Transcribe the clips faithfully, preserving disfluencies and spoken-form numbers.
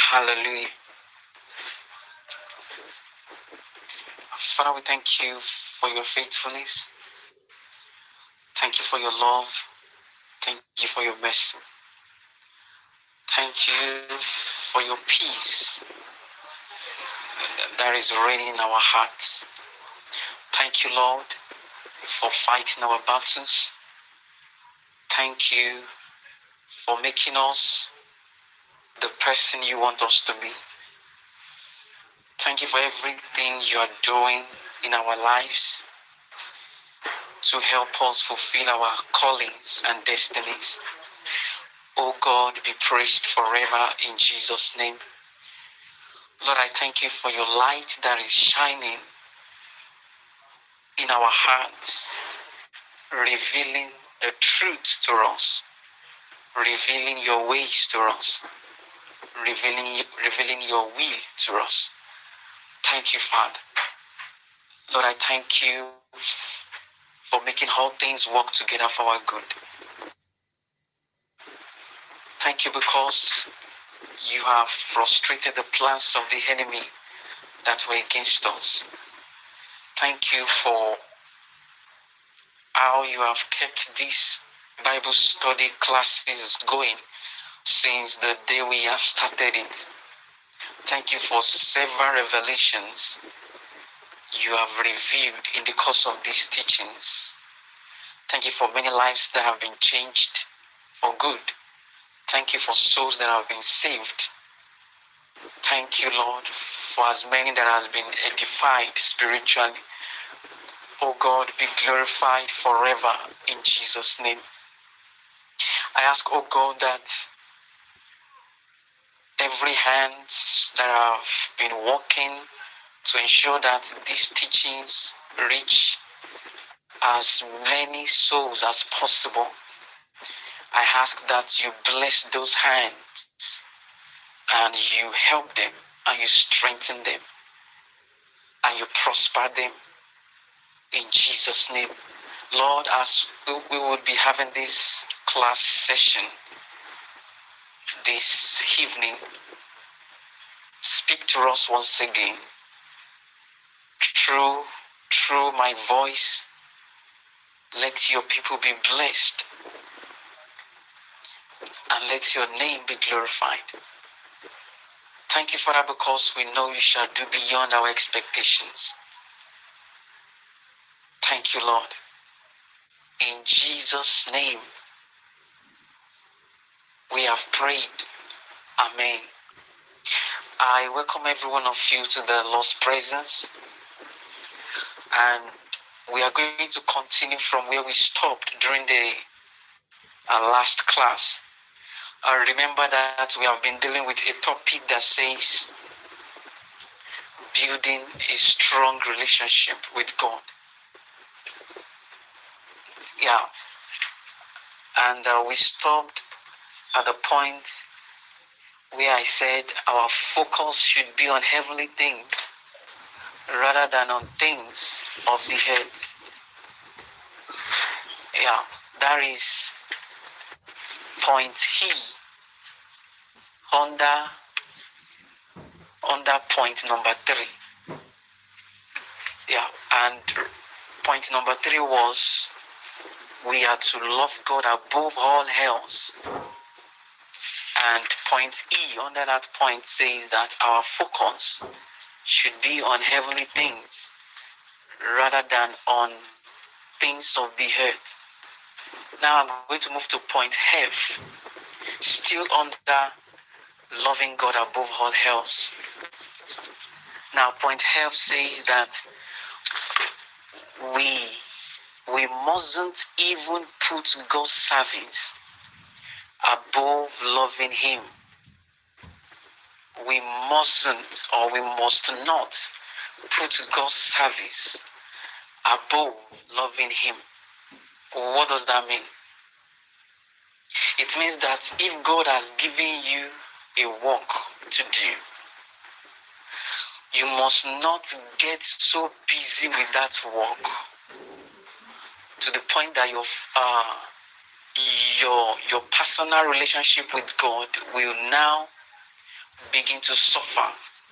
Hallelujah. Father, we thank you for your faithfulness. Thank you for your love. Thank you for your mercy. Thank you for your peace that is reigning in our hearts. Thank you, Lord, for fighting our battles. Thank you for making us the person you want us to be. Thank you for everything you are doing in our lives to help us fulfill our callings and destinies. Oh God, be praised forever in Jesus' name. Lord, I thank you for your light that is shining in our hearts, revealing the truth to us, revealing your ways to us, revealing, revealing your will to us. Thank you, Father. Lord, I thank you for making all things work together for our good. Thank you because you have frustrated the plans of the enemy that were against us. Thank you for how you have kept these Bible study classes going since the day we have started it. Thank you for several revelations you have revealed in the course of these teachings. Thank you for many lives that have been changed for good. Thank you for souls that have been saved. Thank you, Lord, for as many that has been edified spiritually. Oh God, be glorified forever in Jesus' name. I ask, oh God, that every hands that have been working to ensure that these teachings reach as many souls as possible, I ask that you bless those hands and you help them and you strengthen them and you prosper them in Jesus' name. Lord, as we will be having this class session this evening, speak to us once again through, through my voice. Let your people be blessed and let your name be glorified. Thank you, Father, because we know you shall do beyond our expectations. Thank you, Lord. In Jesus' name, we have prayed. Amen. I welcome every one of you to the Lord's presence, and we are going to continue from where we stopped during the uh, last class. I remember that we have been dealing with a topic that says building a strong relationship with God. Yeah, and uh, we stopped at the point where I said our focus should be on heavenly things rather than on things of the earth. Yeah, that is point E under under point number three. Yeah, and point number three was we are to love God above all else. And point E under that point says that our focus should be on heavenly things rather than on things of the earth. Now I'm going to move to point F, still under loving God above all else. Now point F says that we we mustn't even put God's service above loving Him. We mustn't or we must not put God's service above loving Him. What does that mean? It means that if God has given you a work to do, you must not get so busy with that work to the point that your uh, your your personal relationship with God will now begin to suffer.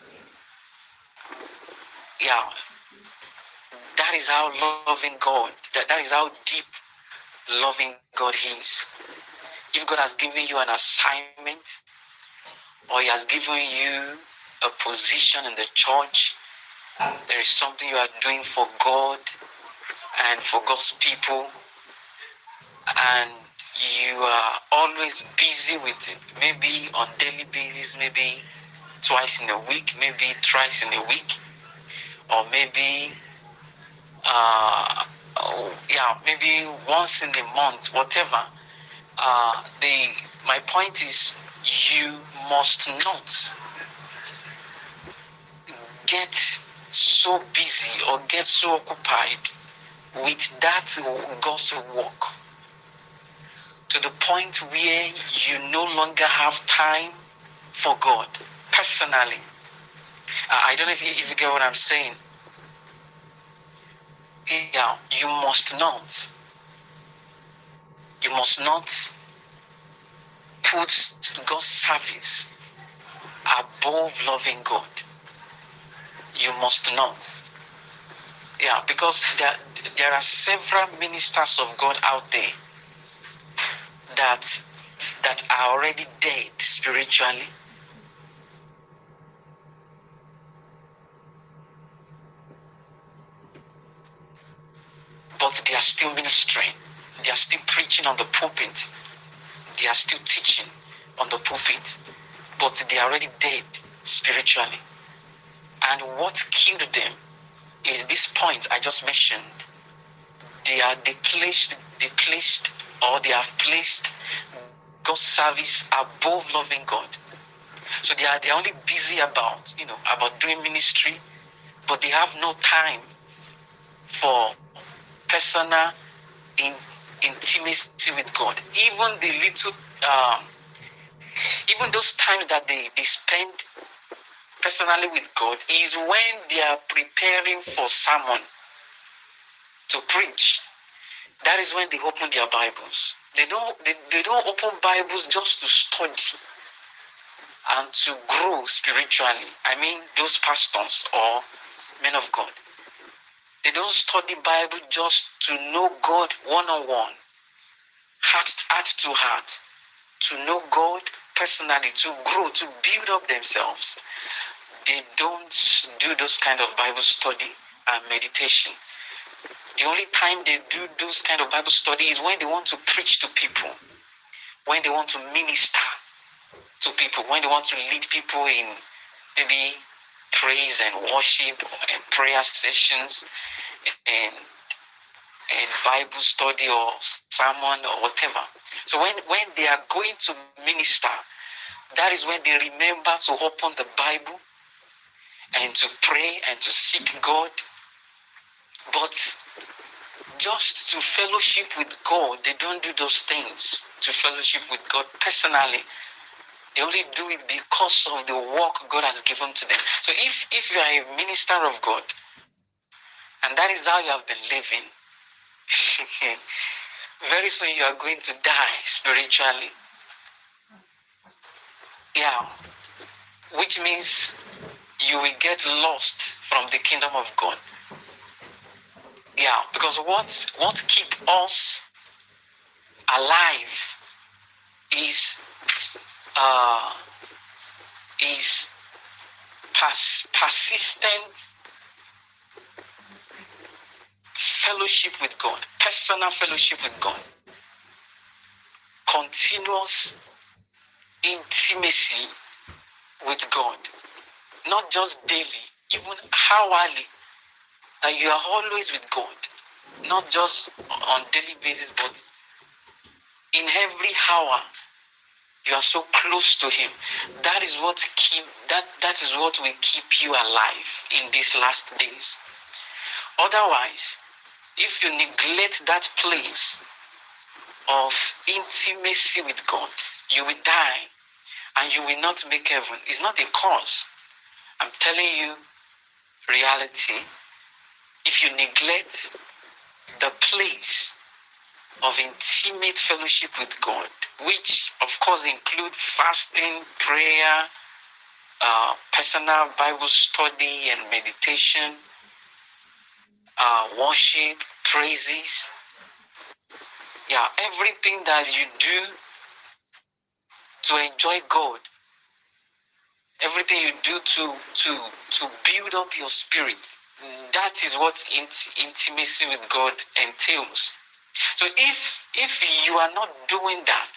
Yeah, that is how loving God, that, that is how deep loving God is. If God has given you an assignment, or He has given you a position in the church, there is something you are doing for God and for God's people, and you are always busy with it, maybe on daily basis, maybe twice in a week, maybe thrice in a week, or maybe uh, oh, yeah, maybe once in a month, whatever. Uh, the my point is, you must not get so busy or get so occupied with that God's work to the point where you no longer have time for God personally. Uh, I don't know if you, if you get what I'm saying. Yeah, you must not. You must not put God's service above loving God. You must not. Yeah, because there, there are several ministers of God out there that that are already dead spiritually. But they are still ministering. They are still preaching on the pulpit. They are still teaching on the pulpit. But they are already dead spiritually. And what killed them is this point I just mentioned. They are they placed, they placed, or they have placed God's service above loving God. So they are they are only busy about, you know, about doing ministry, but they have no time for personal in, intimacy with God. Even the little, um, even those times that they, they spend personally with God is when they are preparing for sermon to preach. That is when they open their Bibles. They don't they, they don't open Bibles just to study and to grow spiritually. I mean those pastors or men of God. They don't study Bible just to know God one-on-one, heart, heart to heart, to know God personally, to grow, to build up themselves. They don't do those kind of Bible study and meditation. The only time they do those kind of Bible study is when they want to preach to people, when they want to minister to people, when they want to lead people in maybe praise and worship and prayer sessions and, and Bible study or sermon or whatever. So when, when they are going to minister, that is when they remember to open the Bible and to pray and to seek God. But just to fellowship with God, they don't do those things to fellowship with God personally. They only do it because of the work God has given to them. So if, if you are a minister of God, and that is how you have been living, very soon you are going to die spiritually. Yeah. Which means you will get lost from the kingdom of God. Yeah, because what what keep us alive is uh is pers- persistent fellowship with God, personal fellowship with God, continuous intimacy with God, not just daily, even hourly, that you are always with God, not just on daily basis, but in every hour you are so close to Him. That is what keep that that is what will keep you alive in these last days. Otherwise, if you neglect that place of intimacy with God, you will die and you will not make heaven. It's not a cause. I'm telling you reality. If you neglect the place of intimate fellowship with God, which of course include fasting, prayer, uh, personal Bible study and meditation, uh, worship, praises. Yeah, everything that you do to enjoy God, everything you do to to to build up your spirit, that is what int- intimacy with God entails. So if if you are not doing that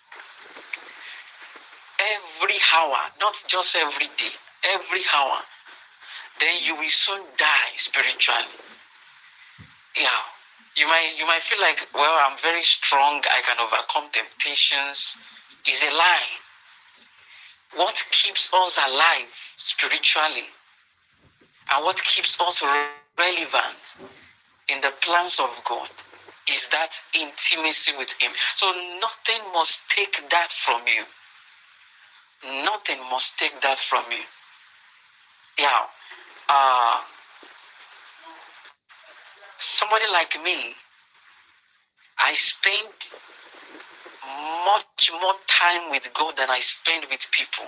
every hour, not just every day, every hour, then you will soon die spiritually. Yeah. You might you might feel like, well, I'm very strong, I can overcome temptations. Is a lie. What keeps us alive spiritually and what keeps us relevant in the plans of God is that intimacy with Him. So nothing must take that from you. Nothing must take that from you. Yeah. Uh, somebody like me, I spend much more time with God than I spend with people.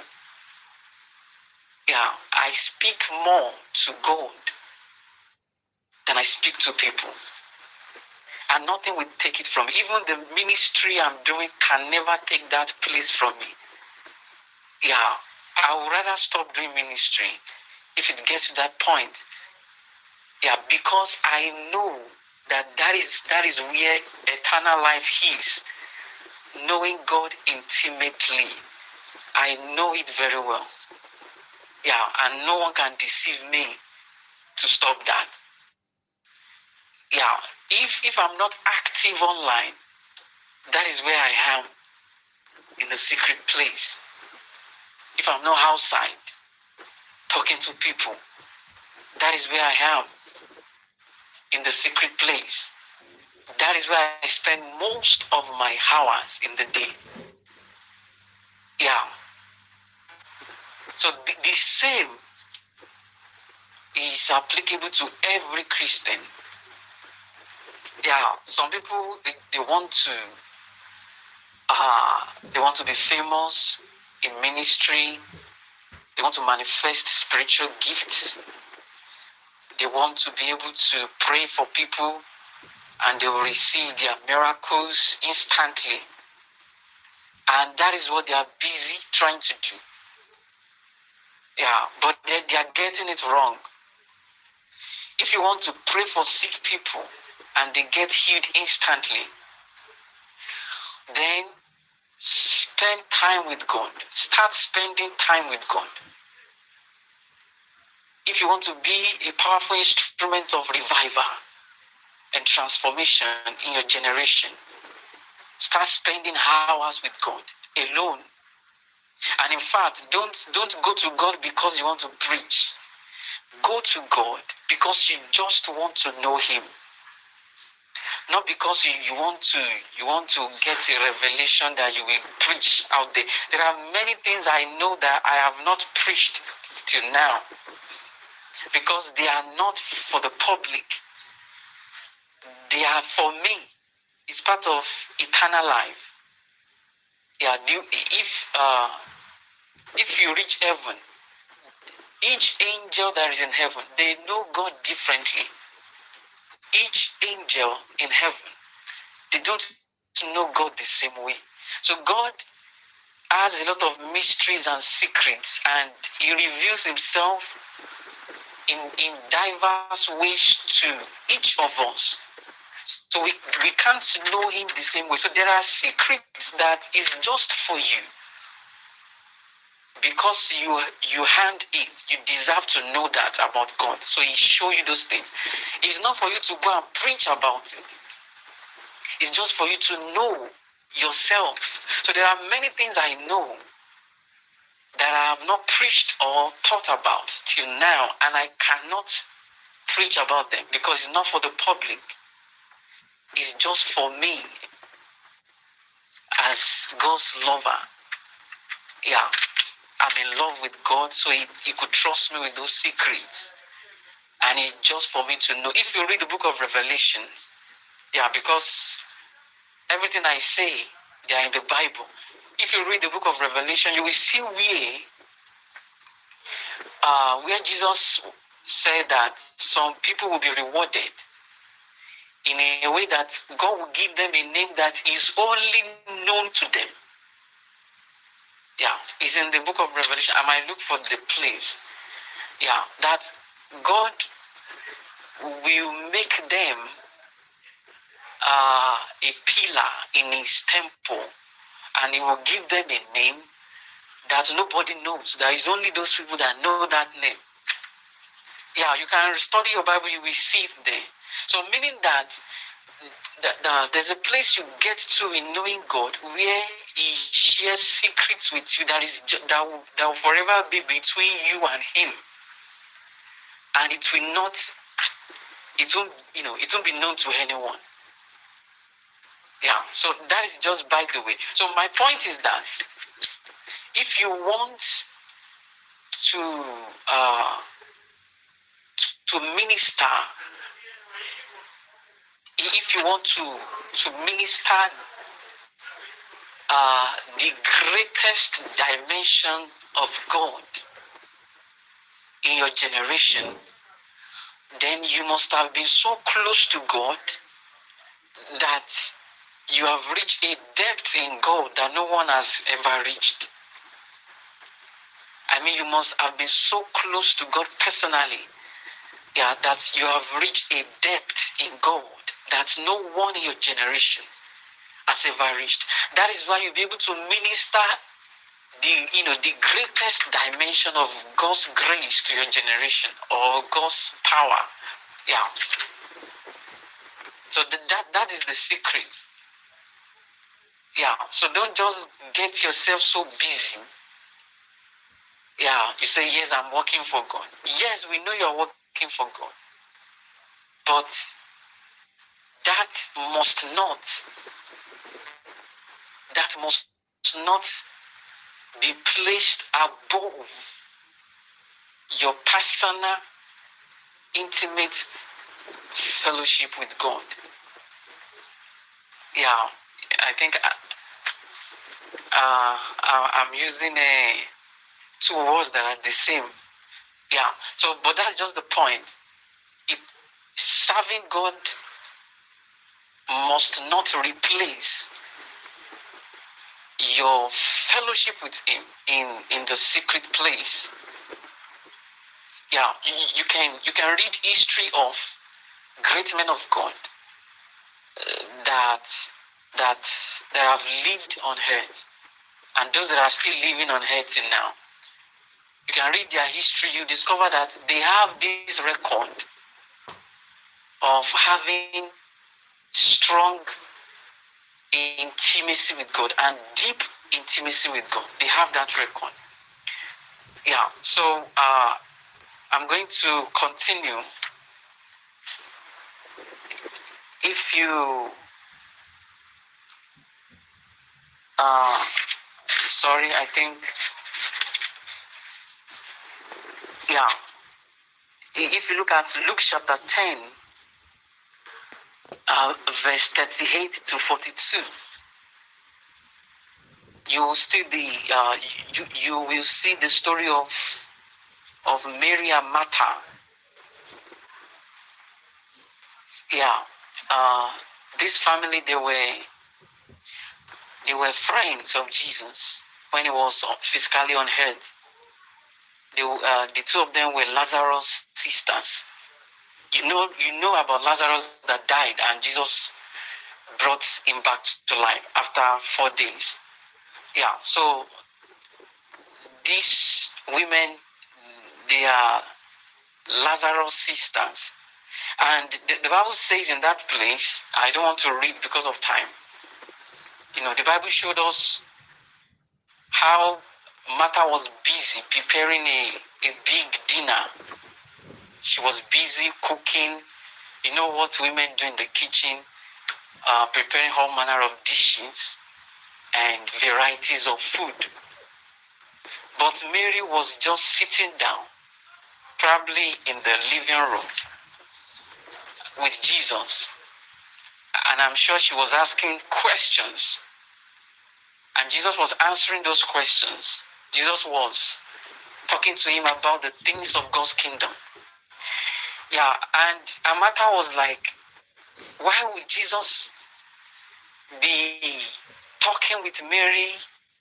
Yeah, I speak more to God than I speak to people. And nothing will take it from me. Even the ministry I'm doing can never take that place from me. Yeah, I would rather stop doing ministry if it gets to that point. Yeah, because I know that that is, that is where eternal life is. Knowing God intimately. I know it very well. Yeah, and no one can deceive me to stop that. Yeah, if if I'm not active online, that is where I am, in the secret place. If I'm not outside talking to people, that is where I am, in the secret place. That is where I spend most of my hours in the day. Yeah. So the, the same is applicable to every Christian. Yeah, some people, they, they want to uh, they want to be famous in ministry. They want to manifest spiritual gifts. They want to be able to pray for people and they will receive their miracles instantly. And that is what they are busy trying to do. Yeah, but they, they are getting it wrong. If you want to pray for sick people and they get healed instantly, then spend time with God. Start spending time with God. If you want to be a powerful instrument of revival and transformation in your generation, start spending hours with God alone. And in fact, don't, don't go to God because you want to preach. Go to God because you just want to know Him. Not because you, you want to you want to get a revelation that you will preach out there. There are many things I know that I have not preached till now because they are not for the public. They are for me. It's part of eternal life. Yeah, if uh, if you reach heaven, each angel that is in heaven, they know God differently. Each angel in heaven, they don't know God the same way. So God has a lot of mysteries and secrets, and He reveals Himself in, in diverse ways to each of us. So we, we can't know Him the same way. So there are secrets that is just for you. Because you you hand it, you deserve to know that about God. So He show you those things. It's not for you to go and preach about it. It's just for you to know yourself. So there are many things I know that I have not preached or taught about till now, and I cannot preach about them because it's not for the public. It's just for me as God's lover. Yeah, I'm in love with God, so he, he could trust me with those secrets. And it's just for me to know. If you read the book of Revelations, yeah, because everything I say, they are in the Bible. If you read the book of Revelation, you will see where uh, where Jesus said that some people will be rewarded in a way that God will give them a name that is only known to them. Yeah, it's in the book of Revelation. I might look for the place. Yeah, that God will make them uh, a pillar in his temple, and he will give them a name that nobody knows. There is only those people that know that name. Yeah, you can study your Bible, you will see it there. So meaning that, that, that there's a place you get to in knowing God where he shares secrets with you that is that will, that will forever be between you and him. And it will not, it won't, you know, it won't be known to anyone. Yeah, so that is just by the way. So my point is that if you want to uh, to minister, if you want to to minister uh, the greatest dimension of God in your generation, then you must have been so close to God that you have reached a depth in God that no one has ever reached. I mean, you must have been so close to God personally, yeah, that you have reached a depth in God that no one in your generation has ever reached. That is why you'll be able to minister the, you know, the greatest dimension of God's grace to your generation, or God's power. Yeah. So the, that that is the secret. Yeah. So don't just get yourself so busy. Yeah. You say, yes, I'm working for God. Yes, we know you're working for God. But that must not, that must not be placed above your personal, intimate fellowship with God. Yeah, I think uh, uh, I'm using a, two words that are the same. Yeah, so, but that's just the point. It, serving God must not replace your fellowship with him in, in the secret place. Yeah, you, you can you can read history of great men of God uh, that that that have lived on earth, and those that are still living on earth till now. You can read their history, you discover that they have this record of having strong intimacy with God and deep intimacy with God. They have that record. Yeah, so uh, I'm going to continue. If you, uh, sorry, I think, yeah, if you look at Luke chapter ten, uh, verse thirty-eight to forty-two, you will see the uh, you, you will see the story of of Mary and Martha. Yeah, uh, this family, they were they were friends of Jesus when he was physically on earth. They, uh, the two of them were Lazarus' sisters. You know, you know about Lazarus that died, and Jesus brought him back to life after four days. Yeah, so these women, they are Lazarus' sisters. And the, the Bible says in that place, I don't want to read because of time. You know, the Bible showed us how Martha was busy preparing a, a big dinner. She was busy cooking. You know what women do in the kitchen, uh, preparing all manner of dishes and varieties of food. But Mary was just sitting down, probably in the living room with Jesus. And I'm sure she was asking questions. And Jesus was answering those questions. Jesus was talking to him about the things of God's kingdom. Yeah, and Amata was like, why would Jesus be talking with Mary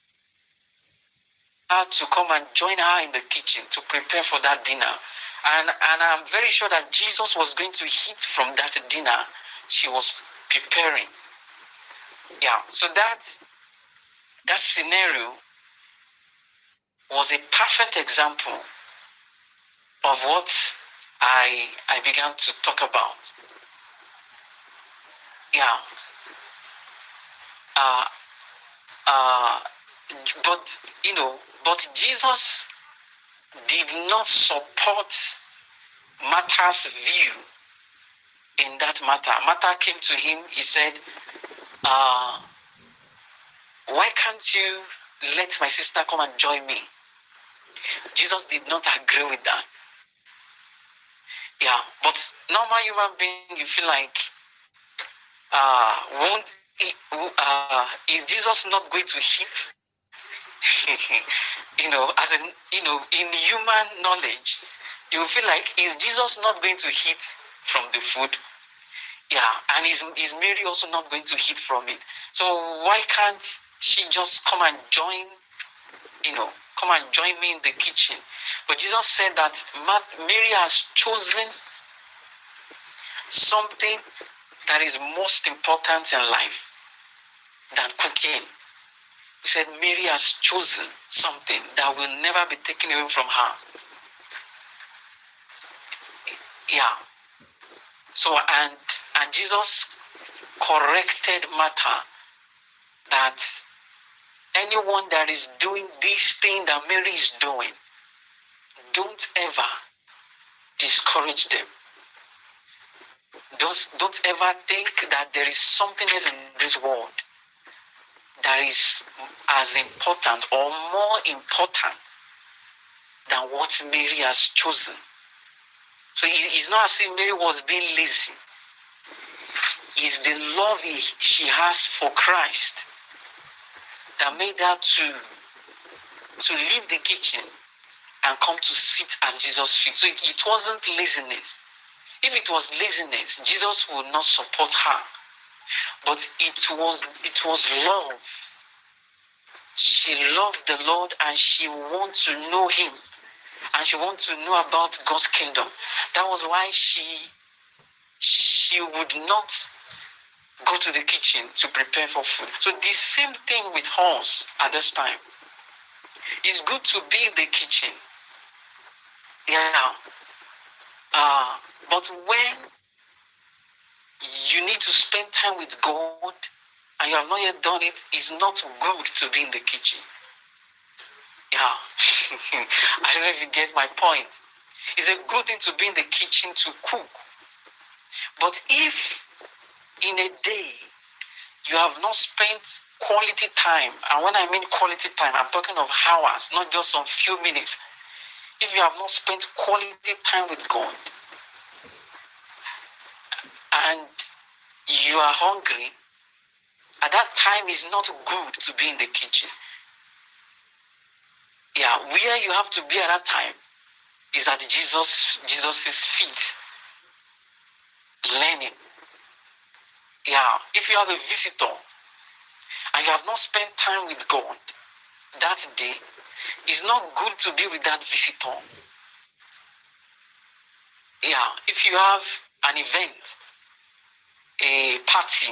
to come and join her in the kitchen to prepare for that dinner? And, and I'm very sure that Jesus was going to eat from that dinner she was preparing. Yeah, so that, that scenario was a perfect example of what I, I began to talk about. Yeah. Uh, uh, but, you know, but Jesus did not support Martha's view in that matter. Martha came to him, he said, uh, why can't you let my sister come and join me? Jesus did not agree with that. Yeah, but normal human being, you feel like, uh, won't he, uh, is Jesus not going to hit? you know, as in, you know, in human knowledge, you feel like, is Jesus not going to hit from the food? Yeah, and is, is Mary also not going to hit from it? So why can't she just come and join, you know, come and join me in the kitchen? But Jesus said that Mary has chosen something that is most important in life than cooking. He said Mary has chosen something that will never be taken away from her. Yeah. So, and and Jesus corrected Martha that anyone that is doing this thing that Mary is doing, don't ever discourage them. Don't, don't ever think that there is something else in this world that is as important or more important than what Mary has chosen. So it's not as if Mary was being lazy. It's the love she has for Christ that made her to, to leave the kitchen and come to sit at Jesus' feet. So it, it wasn't laziness. If it was laziness, Jesus would not support her. But it was it was love. She loved the Lord and she wants to know him. And she wants to know about God's kingdom. That was why she she would not go to the kitchen to prepare for food. So the same thing with us at this time. It's good to be in the kitchen. Yeah. Uh, but when you need to spend time with God and you have not yet done it, it's not good to be in the kitchen. Yeah. I don't know if you get my point. It's a good thing to be in the kitchen to cook. But if in a day you have not spent quality time, and when I mean quality time, I'm talking of hours, not just some few minutes. If you have not spent quality time with God and you are hungry, at that time is not good to be in the kitchen. Yeah, where you have to be at that time is at Jesus Jesus's feet, learning. Yeah, if you have a visitor and you have not spent time with God that day, it's not good to be with that visitor. Yeah, if you have an event, a party,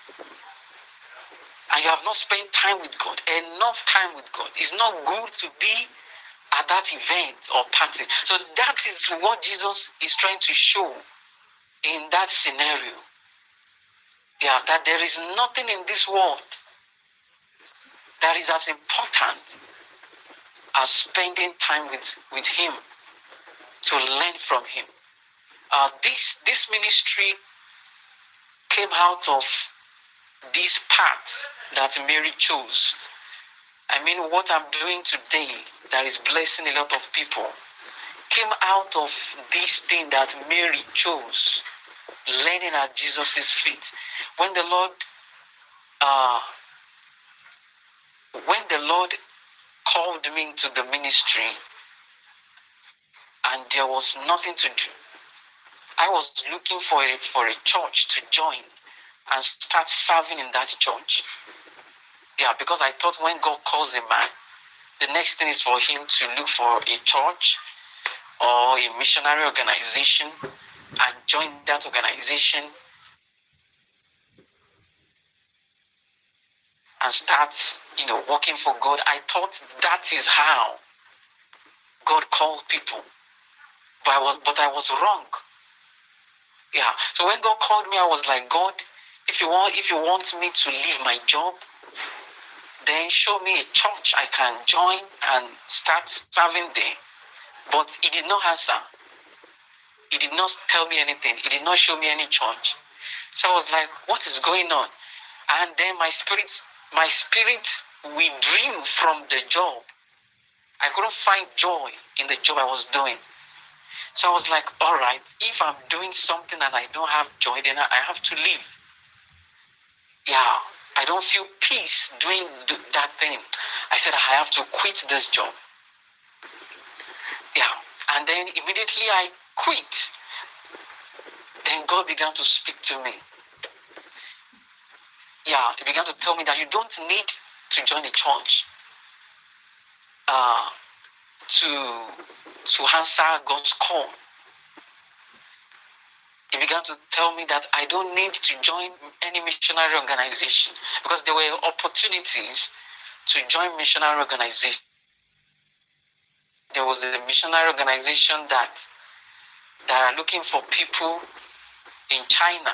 and you have not spent time with God, enough time with God, it's not good to be at that event or party. So that is what Jesus is trying to show in that scenario. Yeah, that there is nothing in this world that is as important as spending time with, with him to learn from him. Uh, this, this ministry came out of this path that Mary chose. I mean, what I'm doing today that is blessing a lot of people came out of this thing that Mary chose, learning at Jesus' feet. When the Lord, uh, when the Lord called me into the ministry, and there was nothing to do. I was looking for a, for a church to join and start serving in that church. Yeah, because I thought when God calls a man, the next thing is for him to look for a church or a missionary organization and join that organization and start, you know, working for God. I thought that is how God called people, but I was, but I was wrong. Yeah. So when God called me, I was like, God, if you want, if you want me to leave my job, then show me a church I can join and start serving there. But He did not answer. He did not tell me anything. He did not show me any church. So I was like, what is going on? And then my spirit, my spirit withdrew from the job. I couldn't find joy in the job I was doing. So I was like, all right, if I'm doing something and I don't have joy, then I have to leave. Yeah, I don't feel peace doing that thing. I said, I have to quit this job. Yeah, and then immediately I quit. Then God began to speak to me. Yeah, He began to tell me that you don't need to join a church uh, to, to answer God's call. He began to tell me that I don't need to join any missionary organization because there were opportunities to join missionary organization. There was a missionary organization that, that are looking for people in China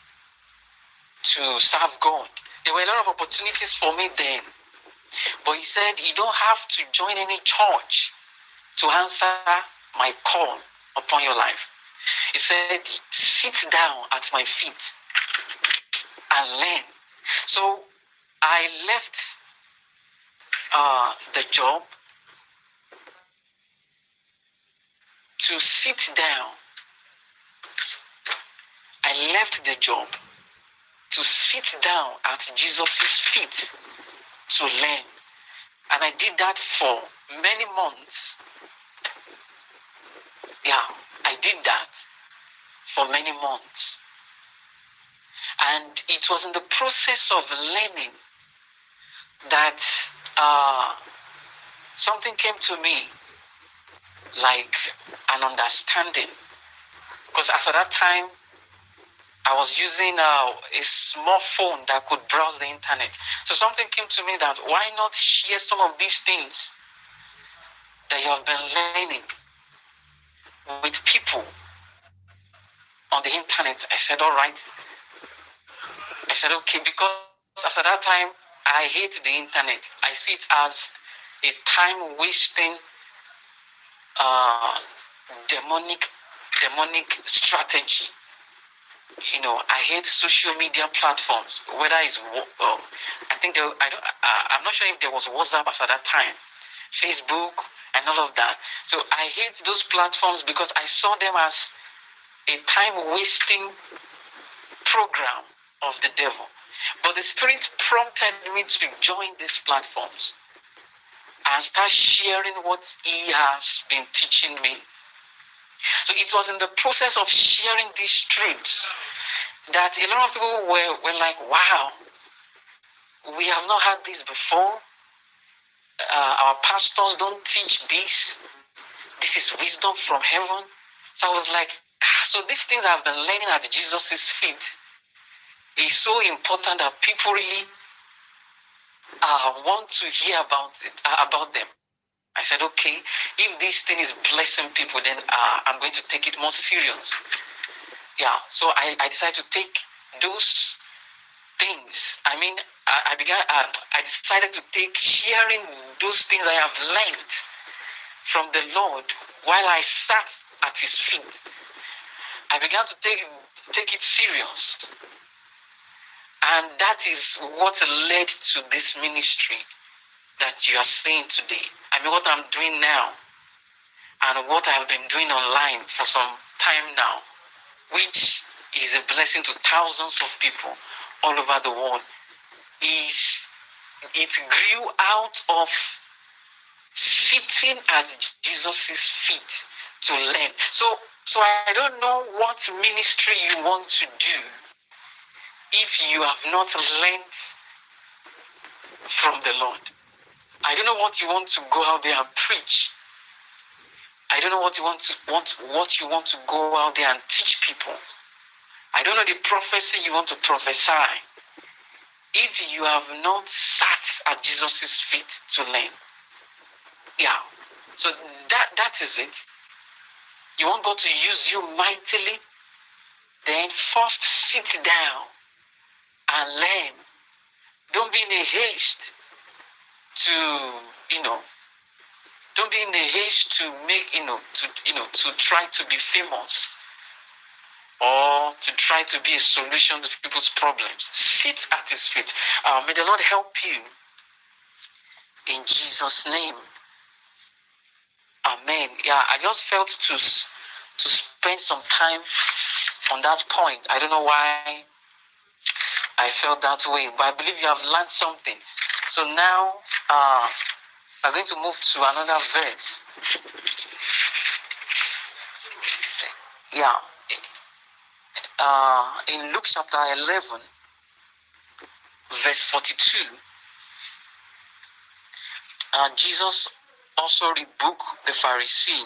to serve God. There were a lot of opportunities for me then. But He said, you don't have to join any church to answer my call upon your life. He said, sit down at my feet and learn. So I left uh, the job to sit down. I left the job to sit down at Jesus' feet to learn. And I did that for many months. Yeah, I did that for many months. And it was in the process of learning that uh, something came to me like an understanding. Because as at that time, I was using uh, a small phone that could browse the internet. So something came to me that why not share some of these things that you have been learning with people on the internet. I said, all right. I said, okay, because as at that time, I hate the internet. I see it as a time-wasting, uh, demonic, demonic strategy. You know, I hate social media platforms. Whether it's, uh, I think there, I don't, uh, I'm not sure if there was WhatsApp as at that time, Facebook, and all of that. So I hate those platforms because I saw them as a time-wasting program of the devil. But the Spirit prompted me to join these platforms and start sharing what He has been teaching me. So it was in the process of sharing these truths that a lot of people were, were like, wow, we have not had this before. Uh, our pastors don't teach this. This is wisdom from heaven. So I was like, ah, so these things I've been learning at Jesus' feet is so important that people really uh, want to hear about it, uh, about them. I said, okay, if this thing is blessing people, then uh, I'm going to take it more serious. Yeah, so I, I decided to take those things. I mean, I, I began. Uh, I decided to take sharing those things I have learned from the Lord while I sat at His feet. I began to take take it serious, and that is what led to this ministry that you are seeing today. I mean, what I'm doing now, and what I have been doing online for some time now, which is a blessing to thousands of people all over the world, is it grew out of sitting at Jesus' feet to learn. So, so I don't know what ministry you want to do if you have not learned from the Lord. I don't know what you want to go out there and preach. I don't know what you want to want what you want to go out there and teach people. I don't know the prophecy you want to prophesy if you have not sat at Jesus' feet to learn. Yeah. So that that is it. You want God to use you mightily, then first sit down and learn. Don't be in a haste to, you know, don't be in a haste to make, you know, to you know, to try to be famous or to try to be a solution to people's problems. Sit at his feet. Uh, may the Lord help you in Jesus' name. Amen. Yeah, I just felt to to spend some time on that point. I don't know why I felt that way, but I believe you have learned something. So now uh, we're going to move to another verse. Yeah. Uh, in Luke chapter eleven, verse forty-two, uh, Jesus also rebuked the Pharisee,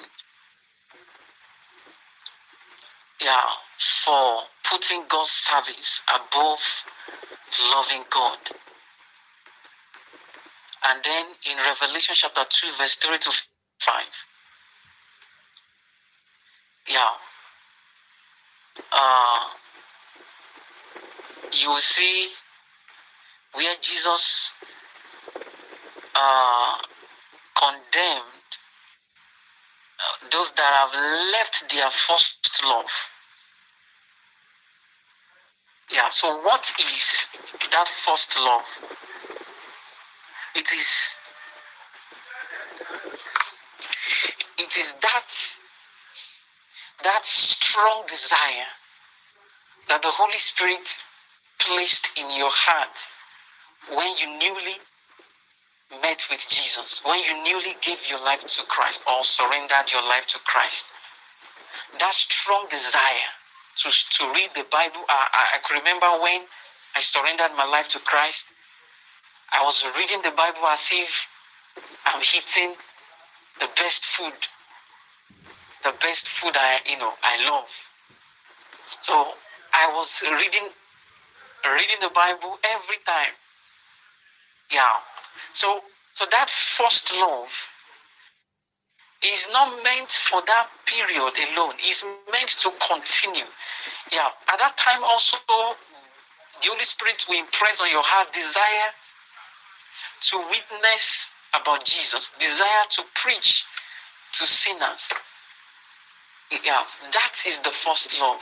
yeah, for putting God's service above loving God. And then in Revelation chapter two, verse three to five, yeah, uh, you will see where Jesus uh, condemned uh, those that have left their first love. Yeah, so what is that first love? It is it is that that strong desire that the Holy Spirit placed in your heart when you newly met with Jesus, when you newly gave your life to Christ or surrendered your life to Christ. That strong desire to, to read the Bible. I, I, I could remember when I surrendered my life to Christ, I was reading the Bible as if I'm eating the best food, the best food I, you know, I love. So I was reading, reading the Bible every time. Yeah. So, so that first love is not meant for that period alone. It's meant to continue. Yeah. At that time also, the Holy Spirit will impress on your heart desire to witness about Jesus, desire to preach to sinners. Yeah, that is the first love.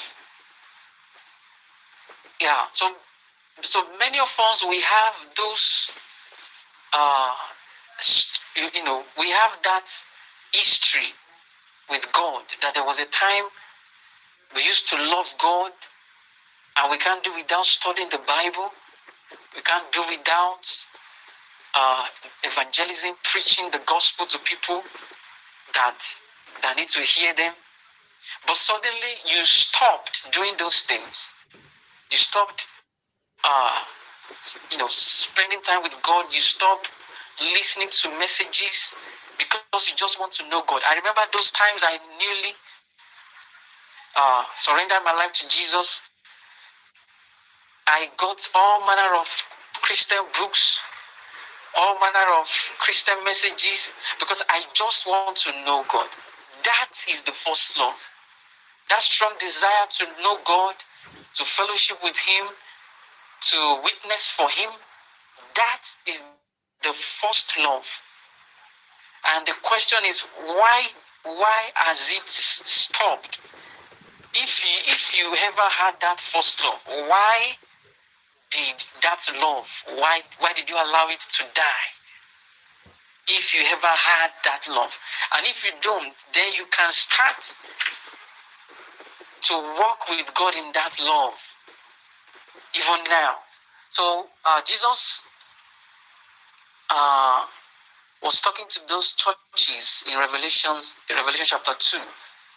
Yeah, so so many of us, we have those, uh, you, you know, we have that history with God, that there was a time we used to love God, and we can't do without studying the Bible. We can't do without uh, evangelism, preaching the gospel to people that that need to hear them. But suddenly you stopped doing those things. You stopped, uh, you know, spending time with God. You stopped listening to messages because you just want to know God. I remember those times I nearly uh, surrendered my life to Jesus. I got all manner of Christian books, all manner of Christian messages, because I just want to know God. That is the first love. That strong desire to know God, to fellowship with Him, to witness for Him, that is the first love. And the question is, why why has it stopped? If you, if you ever had that first love, why did that love, why why did you allow it to die? If you ever had that love. And if you don't, then you can start to walk with God in that love, even now. So uh, Jesus uh, was talking to those churches in Revelations, in Revelation chapter two.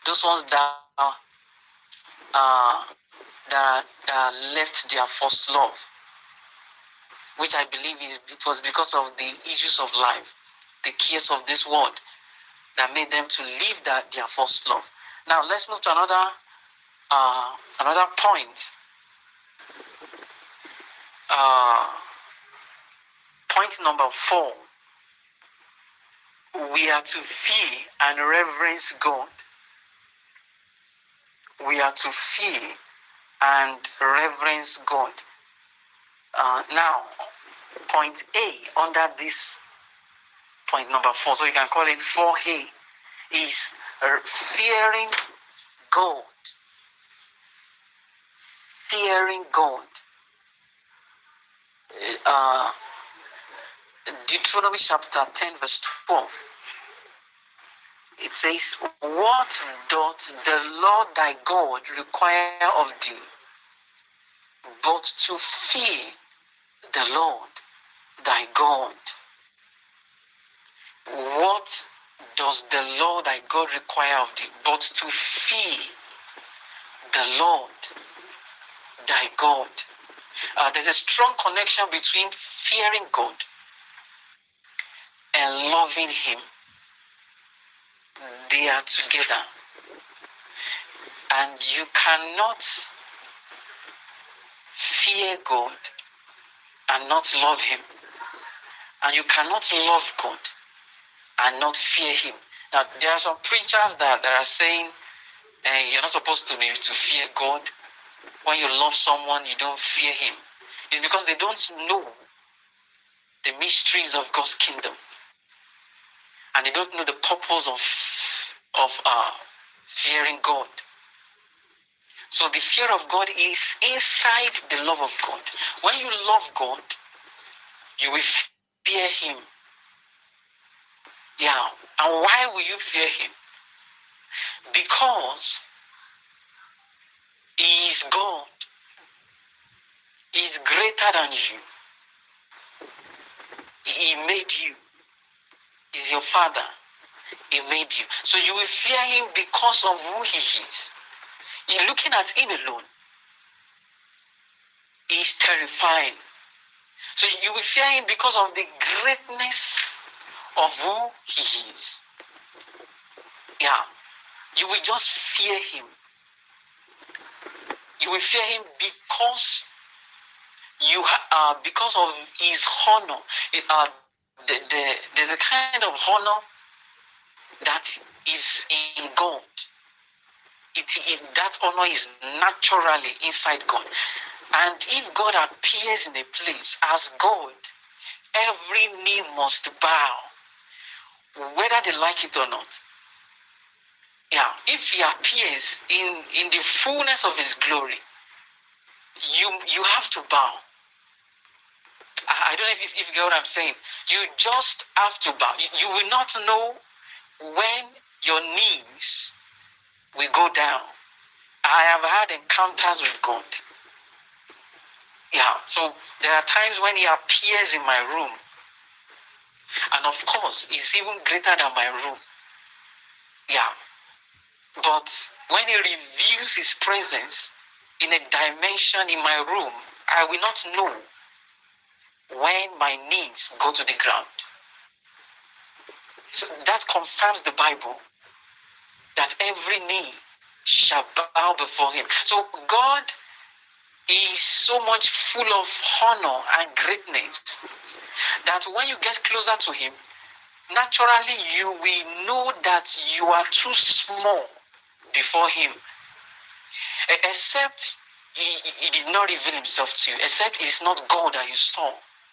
those ones that are, uh, that, that left their first love, which I believe is it was because of the issues of life, the cares of this world, that made them to leave that their first love. Now let's move to another uh, another point. Uh, point number four. We are to fear and reverence God. We are to fear and reverence God. Uh, now, point A under this point number four, so you can call it four A, is uh, fearing God. Fearing God. Uh, Deuteronomy chapter ten, verse twelve. It says, "What doth the Lord thy God require of thee, but to fear the Lord thy God?" What does the Lord thy God require of thee, but to fear the Lord thy God? Uh, there's a strong connection between fearing God and loving Him. They are together. And you cannot fear God and not love Him. And you cannot love God and not fear Him. Now, there are some preachers that, that are saying, eh, you're not supposed to be to fear God. When you love someone, you don't fear Him. It's because they don't know the mysteries of God's kingdom. And they don't know the purpose of, of uh, fearing God. So the fear of God is inside the love of God. When you love God, you will fear Him. Yeah. And why will you fear Him? Because He is God. He is greater than you. He made you. He's your Father. He made you. So you will fear Him because of who He is. In looking at Him alone, He is terrifying. So you will fear Him because of the greatness of who He is. Yeah. You will just fear Him. You will fear Him because you uh, because of His honor. It, uh, the, the, there's a kind of honor that is in God. It, it, that honor is naturally inside God. And if God appears in a place as God, every knee must bow, whether they like it or not. Yeah, if He appears in, in the fullness of His glory, you you have to bow. I, I don't know if, if you get what I'm saying. You just have to bow. You, you will not know when your knees will go down. I have had encounters with God. Yeah, so there are times when He appears in my room. And of course, He's even greater than my room. Yeah. But when He reveals His presence in a dimension in my room, I will not know when my knees go to the ground. So that confirms the Bible that every knee shall bow before Him. So God is so much full of honor and greatness that when you get closer to Him, naturally you will know that you are too small before Him. Except he, he did not reveal Himself to you, except it is not God that you saw.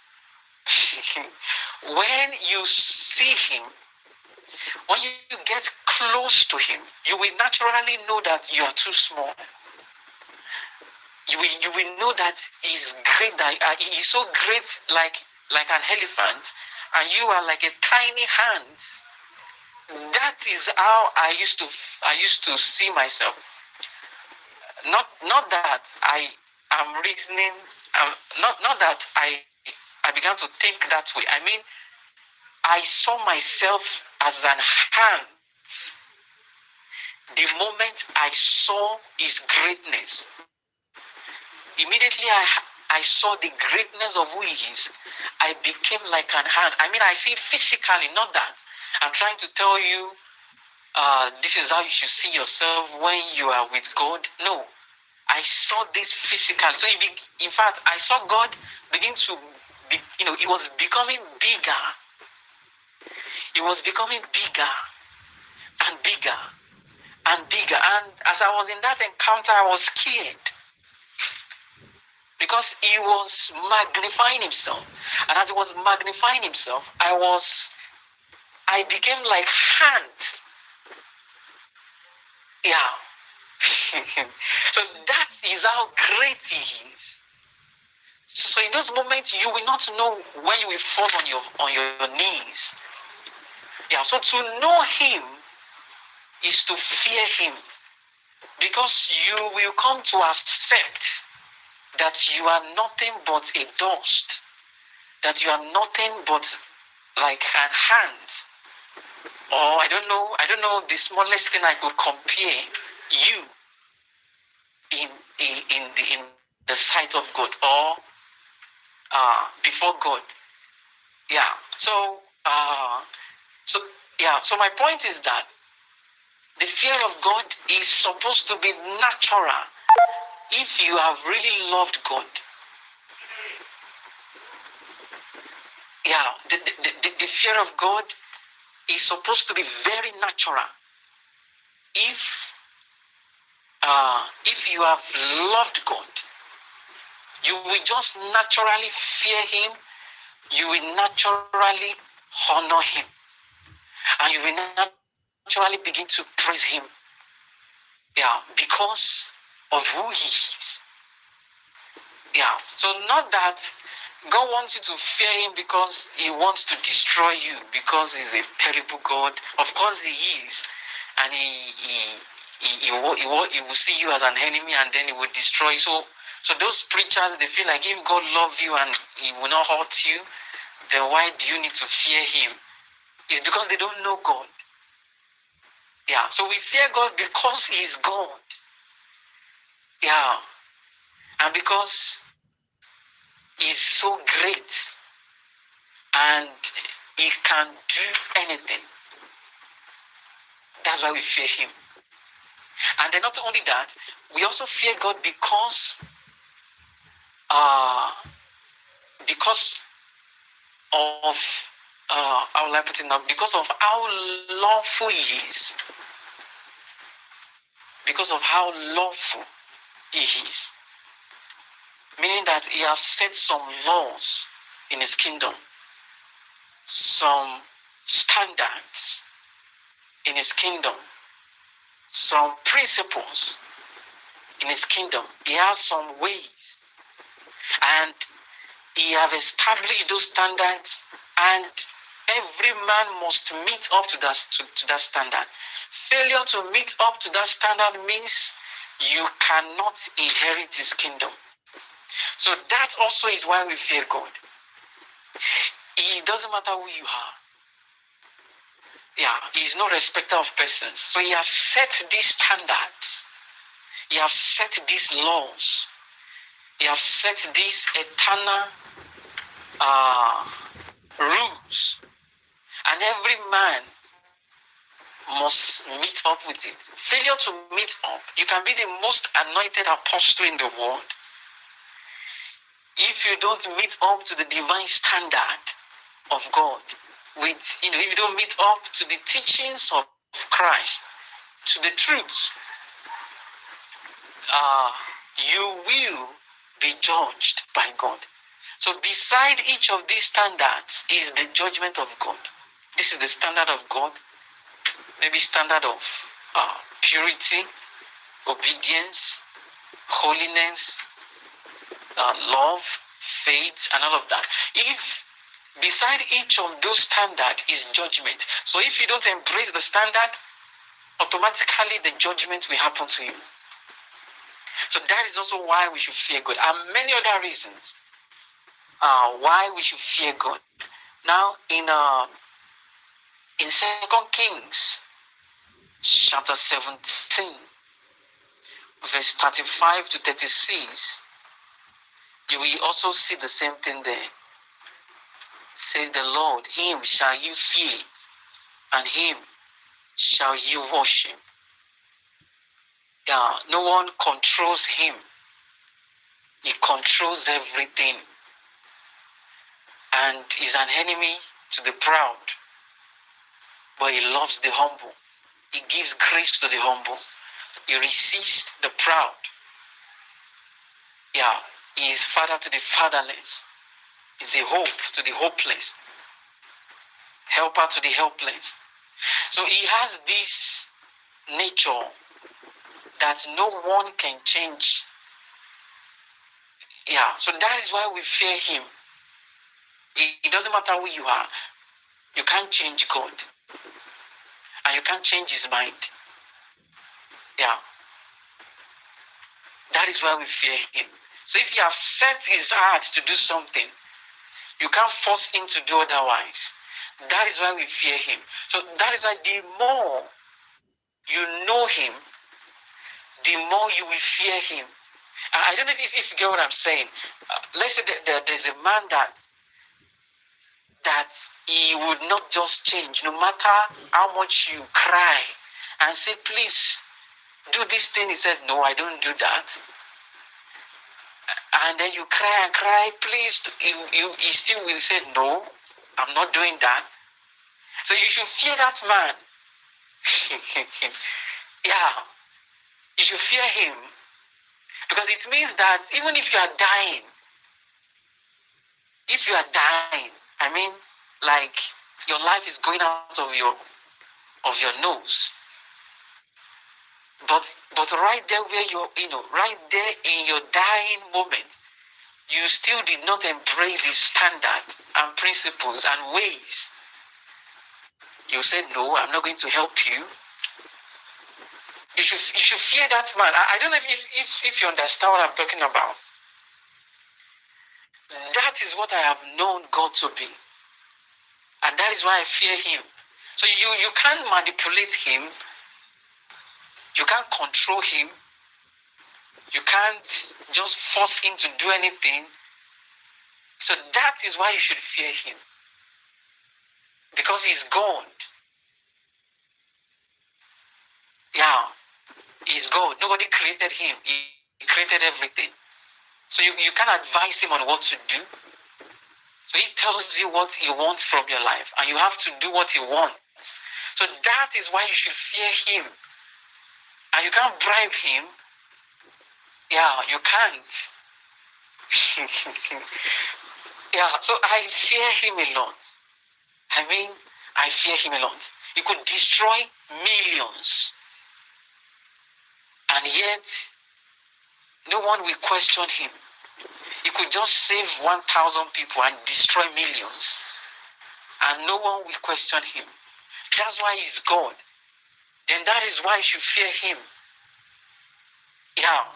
When you see Him, when you get close to Him, you will naturally know that you are too small. You will, you will know that He's great, that uh, He is so great, like like an elephant, and you are like a tiny hand. That is how I used to I used to see myself. Not not that I am reasoning. Um, not not that I I began to think that way. I mean, I saw myself as an hand The moment I saw his greatness, immediately I, I saw the greatness of who he is. I became like an ant. I mean, I see it physically, not that I'm trying to tell you uh, this is how you should see yourself when you are with God. No, I saw this physically. So, be, in fact, I saw God begin to, be, you know, it was becoming bigger. It was becoming bigger and bigger and bigger. And as I was in that encounter, I was scared because he was magnifying himself. And as he was magnifying himself, I was, I became like hands. Yeah. So that is how great he is. So in those moments, you will not know when you will fall on your on your knees. Yeah. So to know him is to fear him, because you will come to accept that you are nothing but a dust, that you are nothing but like an hand, or I don't know, I don't know the smallest thing I could compare you in in, in the in the sight of God, or uh, before God. Yeah. So uh, so yeah. So my point is that the fear of God is supposed to be natural if you have really loved God. Yeah, the, the, the, the fear of God is supposed to be very natural. If uh, if you have loved God, you will just naturally fear him, you will naturally honor him, and you will naturally begin to praise him. Yeah, because of who he is. Yeah, so not that God wants you to fear him because he wants to destroy you, because he's a terrible God. Of course he is. And he he, he, he, will, he, will, he will see you as an enemy, and then he will destroy you. So, so those preachers, they feel like if God loves you and he will not hurt you, then why do you need to fear him? It's because they don't know God. Yeah, so we fear God because he is God. Yeah, and because he's so great and he can do anything. That's why we fear him. And then not only that, we also fear God because uh, because of uh, how will I put it now? Because of how lawful he is. Because of how lawful he is. Meaning that he has set some laws in his kingdom, some standards in his kingdom, some principles in his kingdom. He has some ways, and he have established those standards, and every man must meet up to that, to, to that standard. Failure to meet up to that standard means you cannot inherit his kingdom. So that also is why we fear God. It doesn't matter who you are. Yeah, he's no respecter of persons. So he has set these standards. He has set these laws. He has set these eternal uh, rules. And every man must meet up with it. Failure to meet up, you can be the most anointed apostle in the world. If you don't meet up to the divine standard of God, with you know, if you don't meet up to the teachings of Christ, to the truth, uh, you will be judged by God. So beside each of these standards is the judgment of God. This is the standard of God. Maybe standard of uh, purity, obedience, holiness, uh, love, faith, and all of that. If beside each of those standards is judgment, so if you don't embrace the standard, automatically the judgment will happen to you. So that is also why we should fear God, and many other reasons uh, why we should fear God. Now, in uh, in Second Kings, chapter seventeen, verse thirty-five to thirty-six, you will also see the same thing there. Says the Lord, him shall you fear, and him shall you worship. Yeah, no one controls him. He controls everything, and is an enemy to the proud, but he loves the humble. He gives grace to the humble. He resists the proud. Yeah, he is father to the fatherless. He's a hope to the hopeless, helper to the helpless. So he has this nature that no one can change. Yeah, so that is why we fear him. It doesn't matter who you are. You can't change God. And you can't change his mind. Yeah. That is why we fear him. So if he has set his heart to do something, you can't force him to do otherwise. That is why we fear him. So that is why the more you know him, the more you will fear him. I don't know if, if you get what I'm saying. Uh, let's say that, that there's a man that that he would not just change, no matter how much you cry and say, please do this thing. He said, no, I don't do that. And then you cry and cry, please. You, you, he still will say, no, I'm not doing that. So you should fear that man. Yeah, you should fear him. Because it means that even if you are dying, if you are dying, I mean, like your life is going out of your of your nose. But but right there where you're, you know, right there in your dying moment, you still did not embrace his standard and principles and ways. You said, no, I'm not going to help you. You should you should fear that man. I, I don't know if, if if you understand what I'm talking about. That is what I have known God to be. And that is why I fear him. So you, you can't manipulate him. You can't control him. You can't just force him to do anything. So that is why you should fear him. Because he's God. Yeah, he's God. Nobody created him. He created everything. So you, you can't advise him on what to do. So he tells you what he wants from your life. And you have to do what he wants. So that is why you should fear him. And you can't bribe him. Yeah, you can't. Yeah, so I fear him a lot. I mean, I fear him a lot. He could destroy millions. And yet, no one will question him. He could just save one thousand people and destroy millions. And no one will question him. That's why he's God. Then that is why you should fear him. Yeah.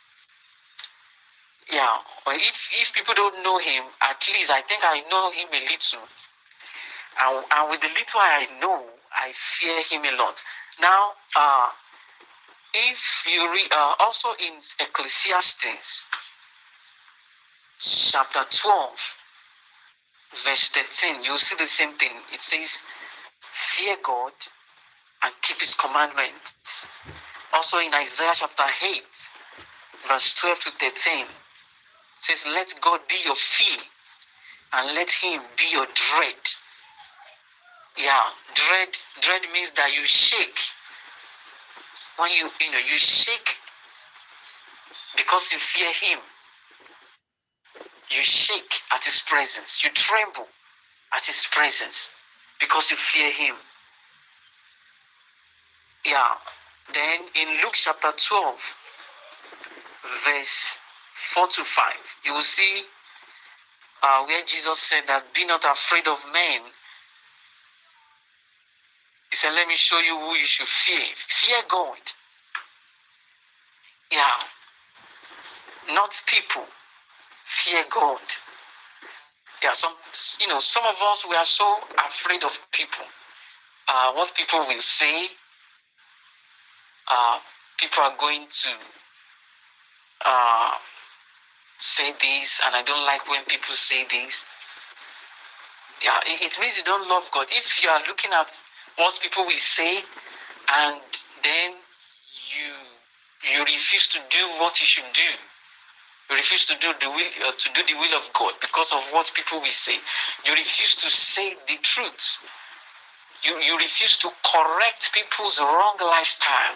Yeah. But if, if people don't know him, at least I think I know him a little. And, and with the little I know, I fear him a lot. Now, uh, if you read, uh, also in Ecclesiastes, chapter twelve, verse thirteen, you'll see the same thing. It says, fear God and keep his commandments. Also in Isaiah chapter eight, verse twelve to thirteen, it says, let God be your fear and let him be your dread. Yeah, dread, dread means that you shake. When you, you know, you shake because you fear him. You shake at his presence. You tremble at his presence because you fear him. Yeah. Then in Luke chapter twelve, verse four to five, you will see uh, where Jesus said that be not afraid of men. He said, let me show you who you should fear. Fear God. Yeah. Not people. Fear God. Yeah, some, you know, some of us, we are so afraid of people. Uh, what people will say, uh, people are going to uh, say this, and I don't like when people say this. Yeah, it, it means you don't love God. If you are looking at what people will say, and then you you refuse to do what you should do, you refuse to do the will uh, to do the will of God because of what people will say. You refuse to say the truth. You you refuse to correct people's wrong lifestyle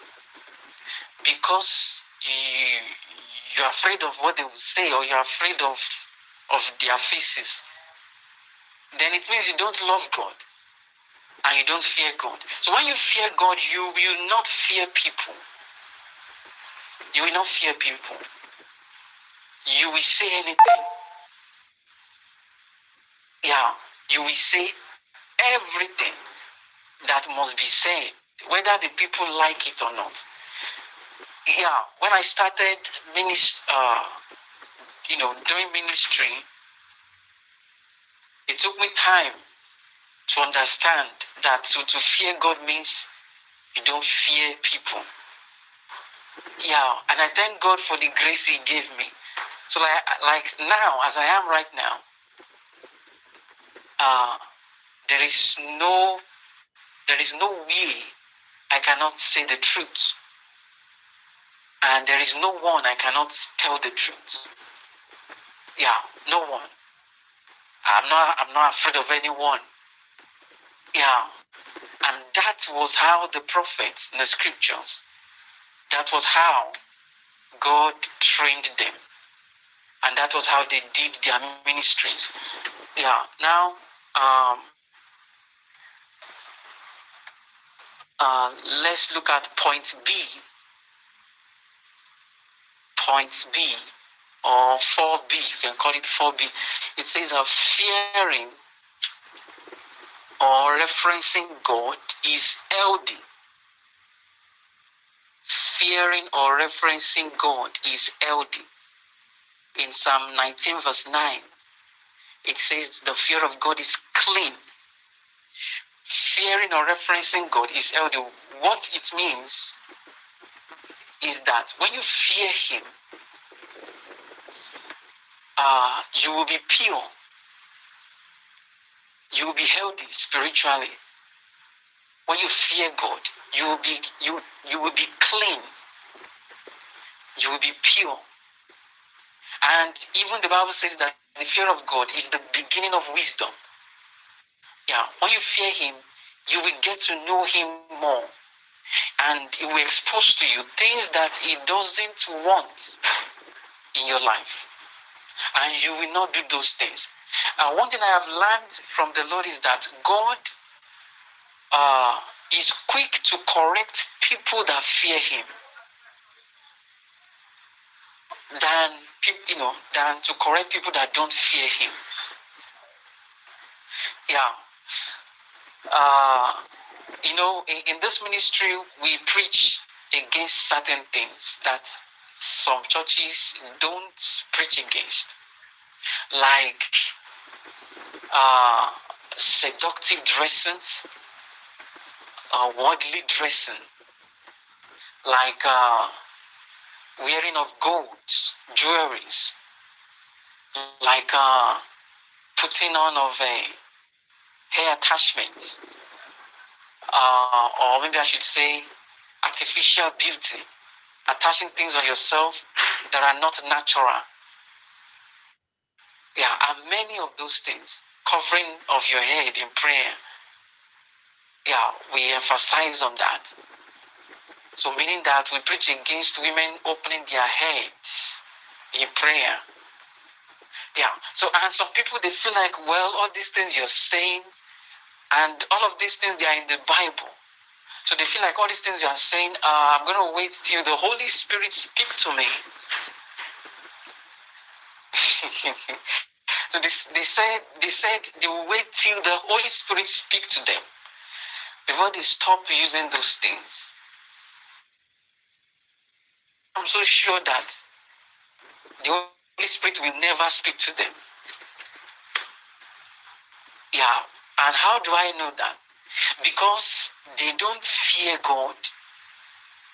because you you're afraid of what they will say, or you're afraid of of their faces. Then it means you don't love God and you don't fear God. So when you fear God, you will not fear people. You will not fear people. You will say anything. Yeah, you will say everything that must be said, whether the people like it or not. Yeah, when I started ministry, uh, you know, doing ministry, it took me time to understand that to, to fear God means you don't fear people. Yeah, and I thank God for the grace He gave me. So like, like now, as I am right now, uh, there is no, there is no way I cannot say the truth, and there is no one I cannot tell the truth. Yeah, no one. I'm not, I'm not afraid of anyone. Yeah, and that was how the prophets in the scriptures, that was how God trained them, and that was how they did their ministries. Yeah, now, um, uh, let's look at point B. Point B, or four B, you can call it four B. It says that fearing or referencing God is healthy. Fearing or referencing God is healthy. In Psalm nineteen, verse nine, it says the fear of God is clean. Fearing or referencing God is healthy. What it means is that when you fear Him, uh, you will be pure. You will be healthy spiritually. When you fear God, you will be you you will be clean. You will be pure. And even the Bible says that the fear of God is the beginning of wisdom. Yeah, when you fear Him, you will get to know Him more. And He will expose to you things that He doesn't want in your life. And you will not do those things. And one thing I have learned from the Lord is that God uh, is quick to correct people that fear Him than people, you know, than to correct people that don't fear Him. Yeah. Uh, you know, in, in this ministry, we preach against certain things that some churches don't preach against, like uh, seductive dressings, uh, worldly dressing, like uh, wearing of golds, jewelries, like uh, putting on of a hair attachments, uh, or maybe I should say artificial beauty, attaching things on yourself that are not natural. Yeah, and many of those things, covering of your head in prayer. Yeah, we emphasize on that. So meaning that we preach against women opening their heads in prayer. Yeah, so and some people, they feel like, well, all these things you're saying, and all of these things, they are in the Bible. So they feel like all these things you are saying, uh, I'm going to wait till the Holy Spirit speak to me. So they, they said they said they will wait till the Holy Spirit speak to them before they stop using those things. I'm so sure that the Holy Spirit will never speak to them. Yeah, and how do I know that? Because they don't fear God.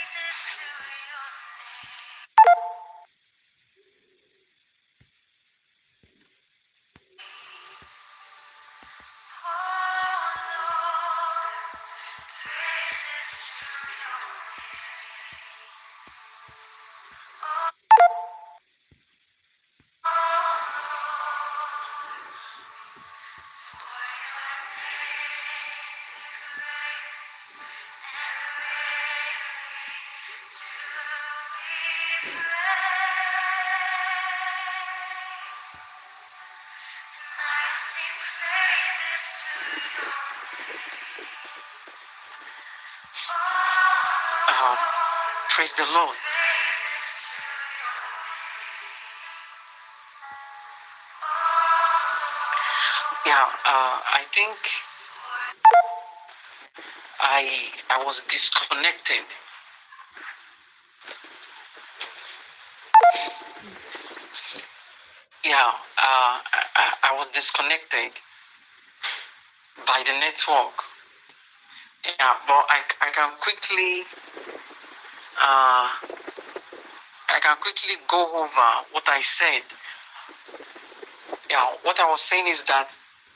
Uh, praise the Lord. Yeah, uh, I think I I was disconnected. Yeah, uh, I, I was disconnected by the network. Yeah, but I, I can quickly uh, I can quickly go over what I said. Yeah, what I was saying is that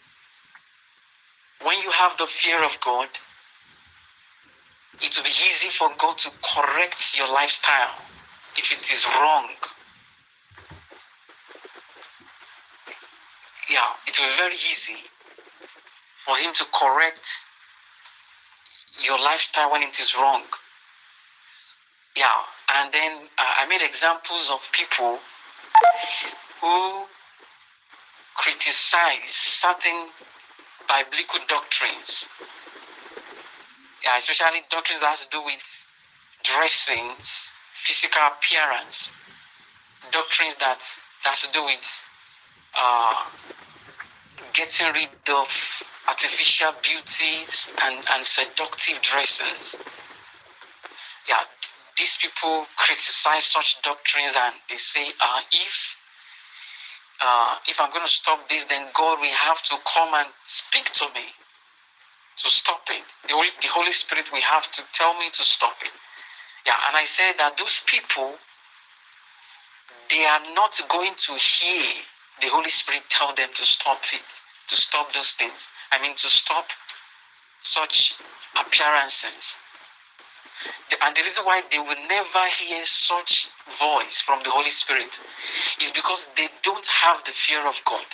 when you have the fear of God, it will be easy for God to correct your lifestyle if it is wrong. Yeah, it will be very easy for Him to correct your lifestyle when it is wrong. Yeah, and then uh, I made examples of people who criticize certain biblical doctrines. Yeah, especially doctrines that have to do with dressings, physical appearance, doctrines that, that has to do with uh, getting rid of artificial beauties and, and seductive dressings. Yeah, these people criticize such doctrines and they say, uh, if uh, if I'm going to stop this, then God will have to come and speak to me to stop it. The Holy, the Holy Spirit will have to tell me to stop it. Yeah, and I said that those people, they are not going to hear the Holy Spirit tell them to stop it, to stop those things. I mean, to stop such appearances. And the reason why they will never hear such voice from the Holy Spirit is because they don't have the fear of God.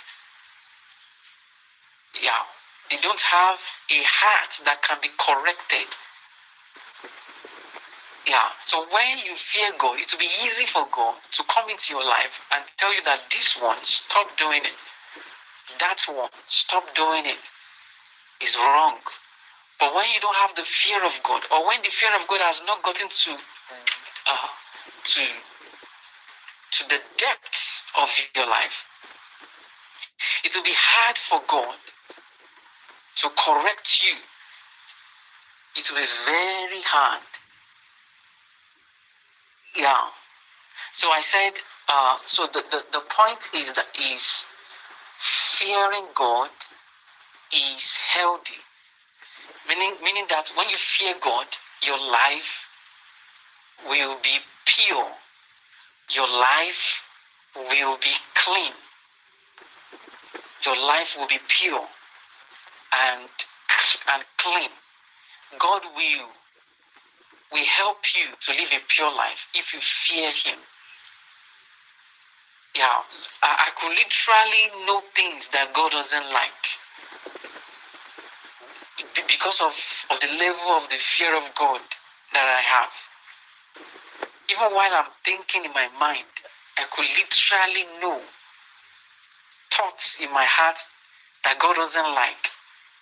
Yeah, they don't have a heart that can be corrected. Yeah, so when you fear God, it will be easy for God to come into your life and tell you that this one, stop doing it. That one, stop doing it, is wrong. But when you don't have the fear of God, or when the fear of God has not gotten to uh, to to the depths of your life, it will be hard for God to correct you. It will be very hard. Yeah. So I said, uh, so the, the, the point is that is fearing God is healthy. Meaning, meaning that when you fear God, your life will be pure. Your life will be clean. Your life will be pure and, and clean. God will, will help you to live a pure life if you fear Him. Yeah, I, I could literally know things that God doesn't like because of, of the level of the fear of God that I have. Even while I'm thinking in my mind, I could literally know thoughts in my heart that God doesn't like.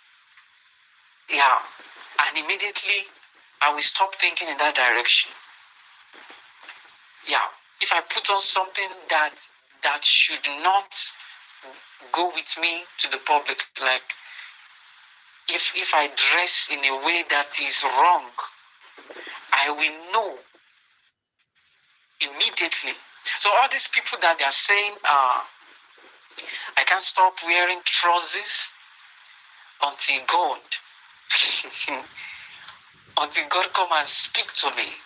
Yeah, and immediately I will stop thinking in that direction. Yeah, if I put on something that that should not go with me to the public, like if if I dress in a way that is wrong, I will know immediately. So all these people that they are saying, uh, I can't stop wearing trousers until God, until God come and speak to me.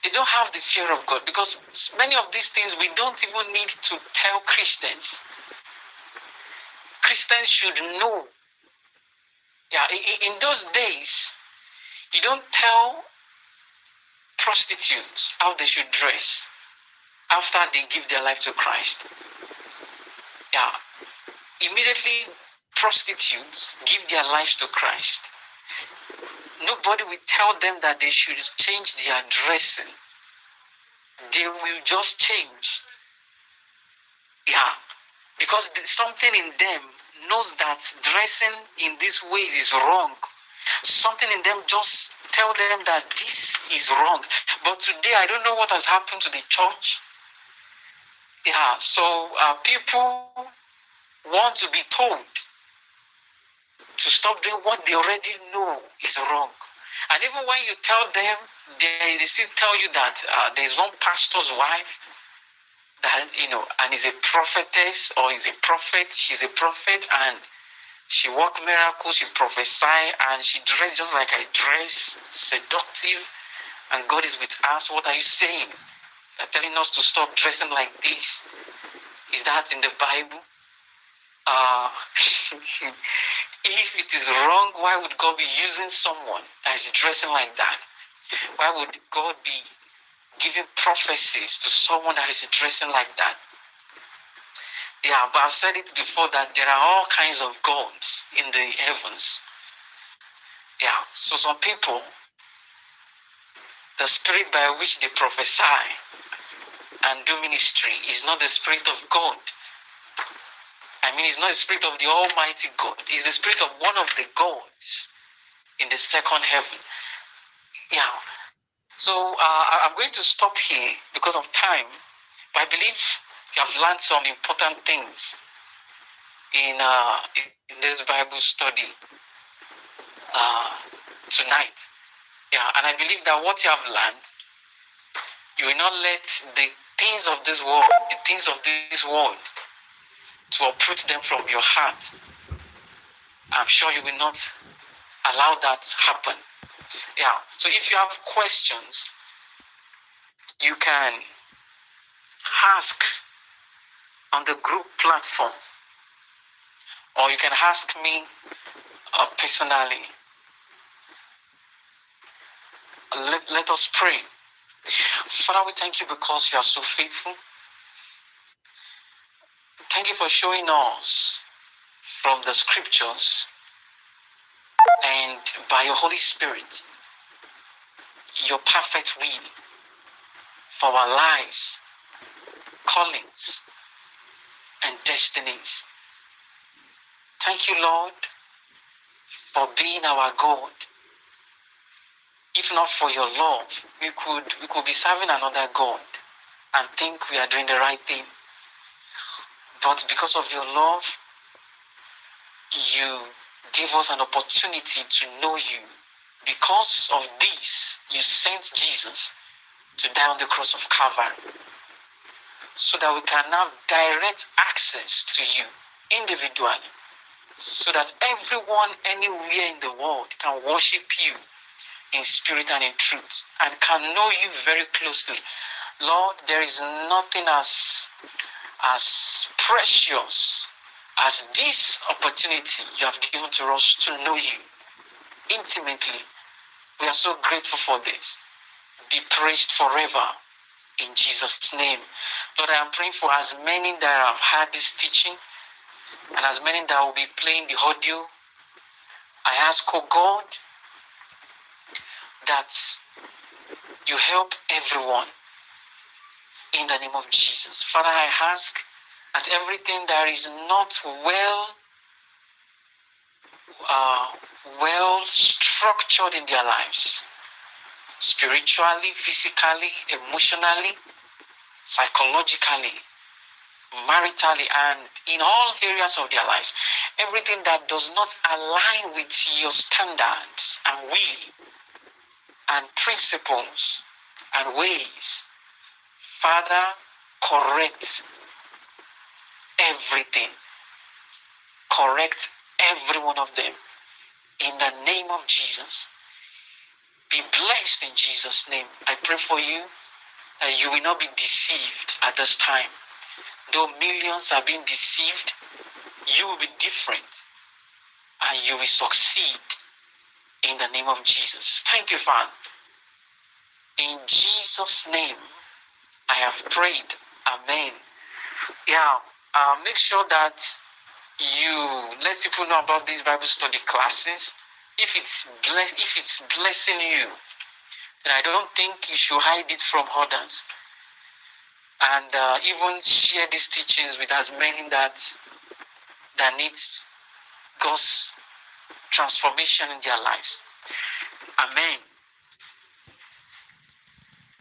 They don't have the fear of God, because many of these things we don't even need to tell Christians. Christians should know. Yeah, in, in those days, you don't tell prostitutes how they should dress after they give their life to Christ. Yeah, immediately prostitutes give their lives to Christ. Nobody will tell them that they should change their dressing. They will just change. Yeah, because something in them knows that dressing in these ways is wrong. Something in them just tell them that this is wrong. But today, I don't know what has happened to the church. Yeah, so uh, people want to be told to stop doing what they already know is wrong. And even when you tell them, they, they still tell you that uh, there's one pastor's wife that, you know, and is a prophetess or is a prophet, she's a prophet, and she work miracles, she prophesy, and she dress just like I dress, seductive, and God is with us. What are you saying? You're telling us to stop dressing like this. Is that in the Bible? Uh, if it is wrong, why would God be using someone that is dressing like that? Why would God be giving prophecies to someone that is dressing like that? Yeah, but I've said it before that there are all kinds of gods in the heavens. Yeah, so some people, the spirit by which they prophesy and do ministry is not the spirit of God. I mean, it's not the spirit of the Almighty God. It's the spirit of one of the gods in the second heaven. Yeah. So uh, I'm going to stop here because of time. But I believe you have learned some important things in uh, in this Bible study uh, tonight. Yeah, and I believe that what you have learned, you will not let the things of this world, the things of this world, to uproot them from your heart. I'm sure you will not allow that to happen. Yeah, so if you have questions, you can ask on the group platform, or you can ask me uh, personally. Let, let us pray. Father, we thank you because you are so faithful. Thank you for showing us from the scriptures and by your Holy Spirit your perfect will for our lives, callings, and destinies. Thank you, Lord, for being our God. If not for your love, we could we could be serving another God and think we are doing the right thing. But because of your love, you gave us an opportunity to know you. Because of this, you sent Jesus to die on the cross of Calvary, so that we can have direct access to you individually, so that everyone anywhere in the world can worship you in spirit and in truth, and can know you very closely. Lord, there is nothing as, as precious as this opportunity you have given to us to know you intimately. We are so grateful for this. Be praised forever in Jesus' name. Lord, I am praying for as many that have had this teaching and as many that will be playing the audio. I ask, oh God, that you help everyone in the name of Jesus. Father, I ask that everything that is not well, uh, well structured in their lives, spiritually, physically, emotionally, psychologically, maritally, and in all areas of their lives, everything that does not align with your standards and will and principles and ways, Father, correct everything. Correct every one of them. In the name of Jesus, be be blessed in Jesus' name. I pray for you that you will not be deceived at this time. Though millions are being deceived, you will be different and you will succeed in the name of Jesus. Thank you, Father. In Jesus' name, I have prayed. Amen. Yeah, uh, make sure that you let people know about these Bible study classes. If it's bless, if it's blessing you, then I don't think you should hide it from others. And uh, even share these teachings with as many that that needs God's transformation in their lives. Amen.